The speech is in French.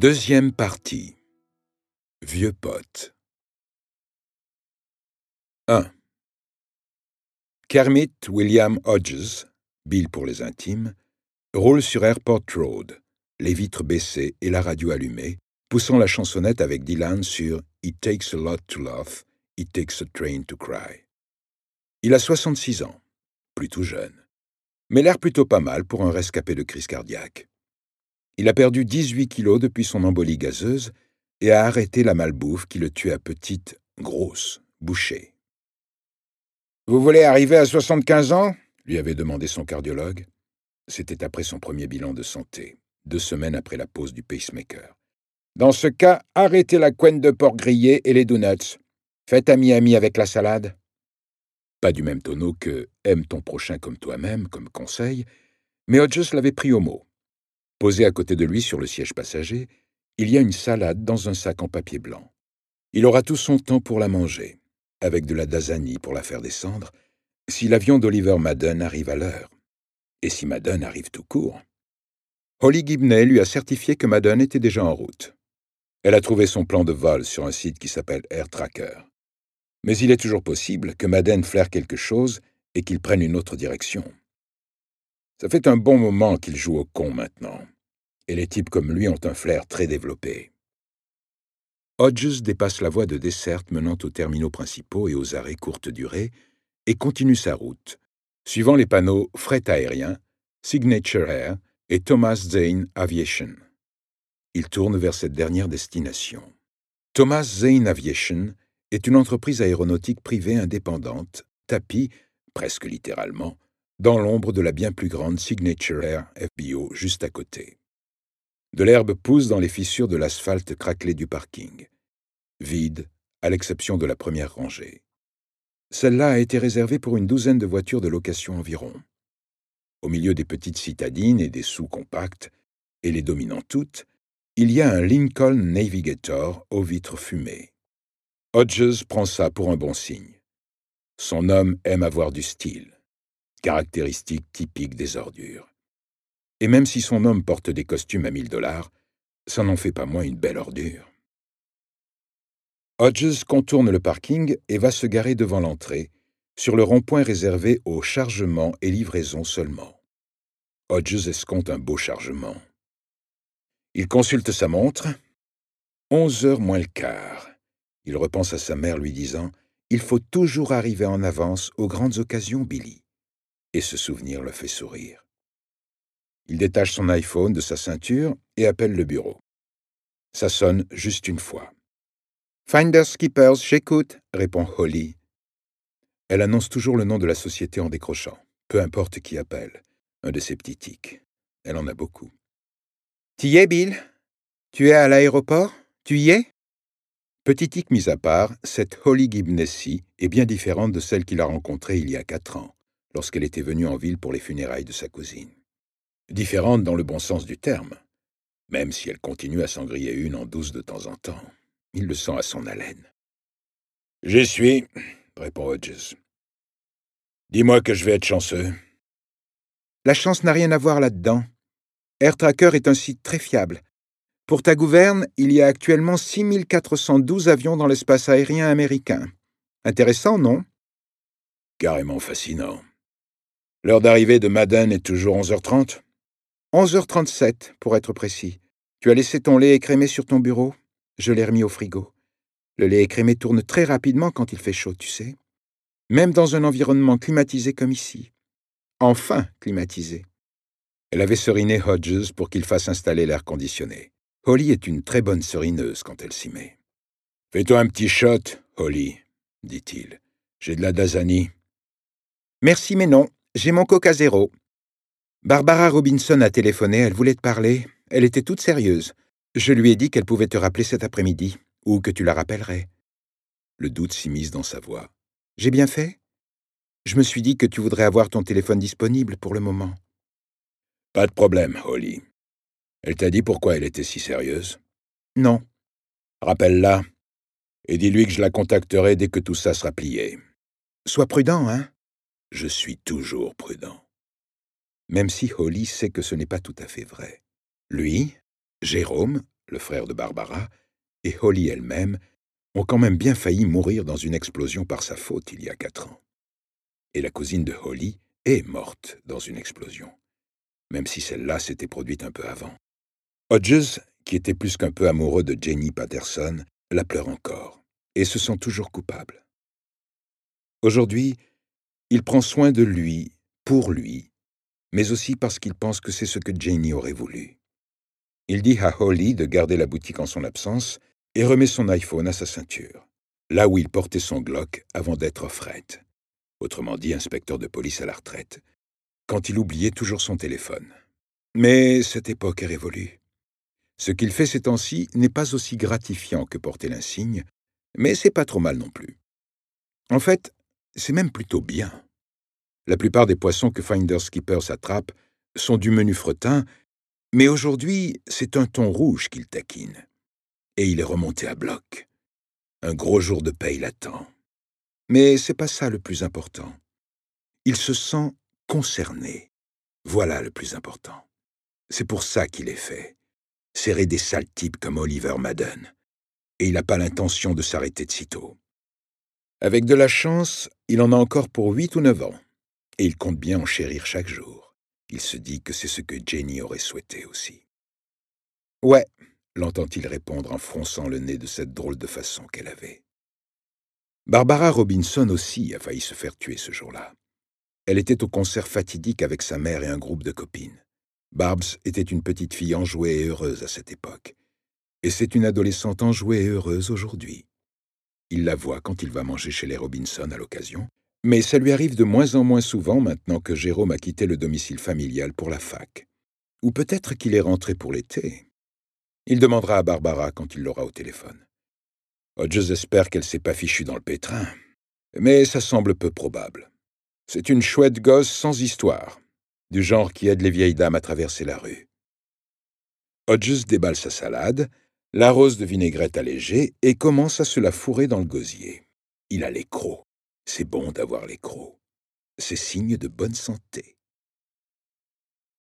Deuxième partie. Vieux pote. 1. Kermit William Hodges, Bill pour les intimes, roule sur Airport Road, les vitres baissées et la radio allumée, poussant la chansonnette avec Dylan sur « It takes a lot to love, it takes a train to cry ». Il a 66 ans, plutôt jeune, mais l'air plutôt pas mal pour un rescapé de crise cardiaque. Il a perdu 18 kilos depuis son embolie gazeuse et a arrêté la malbouffe qui le tuait à petites, grosses bouchées. « Vous voulez arriver à 75 ans ?» lui avait demandé son cardiologue. C'était après son premier bilan de santé, 2 semaines après la pose du pacemaker. « Dans ce cas, arrêtez la couenne de porc grillée et les donuts. Faites ami-ami avec la salade. » Pas du même tonneau que « aime ton prochain comme toi-même » comme conseil, mais Hodges l'avait pris au mot. Posé à côté de lui sur le siège passager, il y a une salade dans un sac en papier blanc. Il aura tout son temps pour la manger, avec de la dasanie pour la faire descendre, si l'avion d'Oliver Madden arrive à l'heure. Et si Madden arrive tout court. Holly Gibney lui a certifié que Madden était déjà en route. Elle a trouvé son plan de vol sur un site qui s'appelle Air Tracker. Mais il est toujours possible que Madden flaire quelque chose et qu'il prenne une autre direction. Ça fait un bon moment qu'il joue au con maintenant. Et les types comme lui ont un flair très développé. Hodges dépasse la voie de desserte menant aux terminaux principaux et aux arrêts courte durée et continue sa route, suivant les panneaux Fret aérien, Signature Air et Thomas Zane Aviation. Il tourne vers cette dernière destination. Thomas Zane Aviation est une entreprise aéronautique privée indépendante, tapie, presque littéralement, dans l'ombre de la bien plus grande Signature Air FBO juste à côté. De l'herbe pousse dans les fissures de l'asphalte craquelé du parking. Vide, à l'exception de la première rangée. Celle-là a été réservée pour une 12aine de voitures de location environ. Au milieu des petites citadines et des sous-compacts, et les dominant toutes, il y a un Lincoln Navigator aux vitres fumées. Hodges prend ça pour un bon signe. Son homme aime avoir du style, caractéristique typique des ordures. Et même si son homme porte des costumes à $1000, ça n'en fait pas moins une belle ordure. Hodges contourne le parking et va se garer devant l'entrée, sur le rond-point réservé aux chargements et livraisons seulement. Hodges escompte un beau chargement. Il consulte sa montre. 11h moins le quart. Il repense à sa mère lui disant « Il faut toujours arriver en avance aux grandes occasions, Billy. » Et ce souvenir le fait sourire. Il détache son iPhone de sa ceinture et appelle le bureau. Ça sonne juste une fois. « Finders Keepers, j'écoute », répond Holly. Elle annonce toujours le nom de la société en décrochant, peu importe qui appelle, un de ses petits tics. Elle en a beaucoup. « T'y es, Bill? Tu es à l'aéroport? Tu y es ?» Petit tic mis à part, cette Holly Gibney-ci est bien différente de celle qu'il a rencontrée il y a 4 ans, lorsqu'elle était venue en ville pour les funérailles de sa cousine. Différente dans le bon sens du terme, même si elle continue à s'en griller une en douce de temps en temps. Il le sent à son haleine. « J'y suis, » répond Hodges. « Dis-moi que je vais être chanceux. » La chance n'a rien à voir là-dedans. Air Tracker est un site très fiable. Pour ta gouverne, il y a actuellement 6412 avions dans l'espace aérien américain. Intéressant, non? Carrément fascinant. L'heure d'arrivée de Madden est toujours 11h30? 11h37, pour être précis. Tu as laissé ton lait écrémé sur ton bureau? Je l'ai remis au frigo. Le lait écrémé tourne très rapidement quand il fait chaud, tu sais. Même dans un environnement climatisé comme ici. Enfin climatisé. Elle avait seriné Hodges pour qu'il fasse installer l'air conditionné. Holly est une très bonne serineuse quand elle s'y met. « Fais-toi un petit shot, Holly, » dit-il. « J'ai de la dasanie. »« Merci, mais non. J'ai mon Coca Zéro. » Barbara Robinson a téléphoné, elle voulait te parler. Elle était toute sérieuse. Je lui ai dit qu'elle pouvait te rappeler cet après-midi, ou que tu la rappellerais. Le doute s'immisce dans sa voix. « J'ai bien fait? Je me suis dit que tu voudrais avoir ton téléphone disponible pour le moment. » Pas de problème, Holly. Elle t'a dit pourquoi elle était si sérieuse? Non. Rappelle-la, et dis-lui que je la contacterai dès que tout ça sera plié. Sois prudent, hein? Je suis toujours prudent. Même si Holly sait que ce n'est pas tout à fait vrai. Lui, Jérôme, le frère de Barbara, et Holly elle-même ont quand même bien failli mourir dans une explosion par sa faute il y a 4 ans. Et la cousine de Holly est morte dans une explosion, même si celle-là s'était produite un peu avant. Hodges, qui était plus qu'un peu amoureux de Jenny Patterson, la pleure encore, et se sent toujours coupable. Aujourd'hui, il prend soin de lui, pour lui, mais aussi parce qu'il pense que c'est ce que Jenny aurait voulu. Il dit à Holly de garder la boutique en son absence et remet son iPhone à sa ceinture, là où il portait son Glock avant d'être fret, autrement dit inspecteur de police à la retraite, quand il oubliait toujours son téléphone. Mais cette époque est révolue. Ce qu'il fait ces temps-ci n'est pas aussi gratifiant que porter l'insigne, mais c'est pas trop mal non plus. En fait, c'est même plutôt bien. La plupart des poissons que Finders Keepers attrape sont du menu fretin, mais aujourd'hui, c'est un thon rouge qu'il taquine. Et il est remonté à bloc. Un gros jour de paye l'attend. Mais c'est pas ça le plus important. Il se sent concerné. Voilà le plus important. C'est pour ça qu'il est fait. Serrer des sales types comme Oliver Madden. Et il n'a pas l'intention de s'arrêter de sitôt. Avec de la chance, il en a encore pour 8 ou 9 ans. Et il compte bien en chérir chaque jour. Il se dit que c'est ce que Jenny aurait souhaité aussi. « Ouais », l'entend-il répondre en fronçant le nez de cette drôle de façon qu'elle avait. Barbara Robinson aussi a failli se faire tuer ce jour-là. Elle était au concert fatidique avec sa mère et un groupe de copines. Barbs était une petite fille enjouée et heureuse à cette époque. Et c'est une adolescente enjouée et heureuse aujourd'hui. Il la voit quand il va manger chez les Robinson à l'occasion, mais ça lui arrive de moins en moins souvent maintenant que Jérôme a quitté le domicile familial pour la fac. Ou peut-être qu'il est rentré pour l'été. Il demandera à Barbara quand il l'aura au téléphone. Hodges espère qu'elle s'est pas fichue dans le pétrin, mais ça semble peu probable. C'est une chouette gosse sans histoire, du genre qui aide les vieilles dames à traverser la rue. Hodges déballe sa salade, l'arrose de vinaigrette allégée et commence à se la fourrer dans le gosier. Il a les crocs. C'est bon d'avoir les crocs. C'est signe de bonne santé.